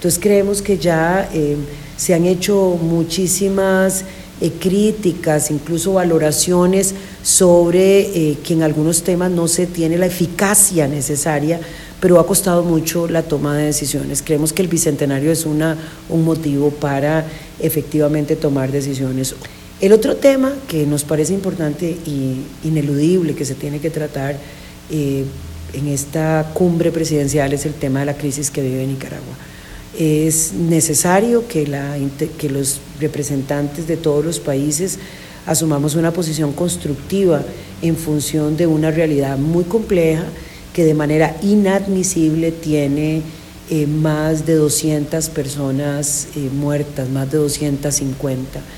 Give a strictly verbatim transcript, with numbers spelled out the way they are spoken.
Entonces creemos que ya eh, se han hecho muchísimas eh, críticas, incluso valoraciones sobre eh, que en algunos temas no se tiene la eficacia necesaria, pero ha costado mucho la toma de decisiones. Creemos que el Bicentenario es una, un motivo para efectivamente tomar decisiones. El otro tema que nos parece importante e ineludible que se tiene que tratar eh, en esta cumbre presidencial es el tema de la crisis que vive Nicaragua. Es necesario que, la, que los representantes de todos los países asumamos una posición constructiva en función de una realidad muy compleja que de manera inadmisible tiene eh, más de doscientas personas eh, muertas, más de doscientas cincuenta.